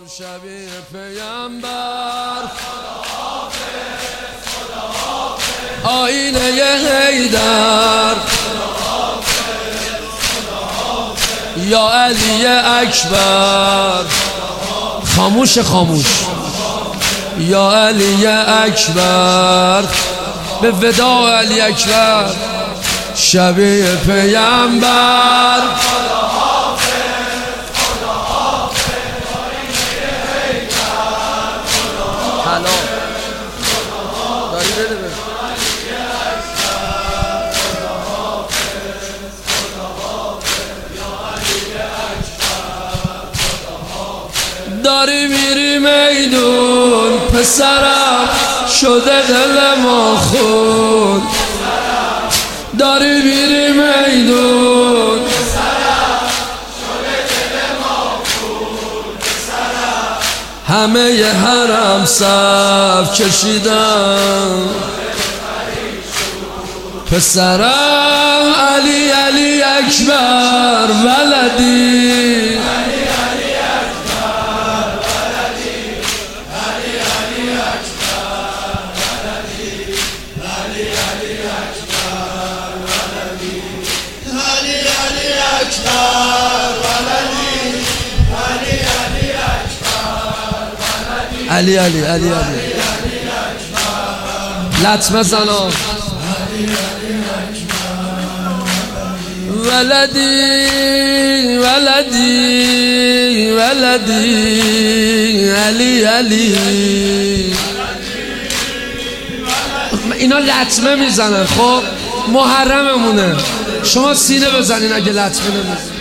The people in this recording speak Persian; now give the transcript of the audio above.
شبیه پیامبر آینه حیدر یا علی اکبر خاموش خاموش یا علی اکبر به ودا علی اکبر شبیه پیامبر داری میری میدون پسرم شده دل ما خون داری میری میدون پسرم شده دل ما خون همه ی حرم صف کشیدن پسرم علی علی اکبر ولدی علی علی علی علی لطمه زنا ولدی ولدی ولدی علی علی اینا لطمه میزنن. خب محرممونه، شما سینه بزنین اگه لطمه نمیزنین.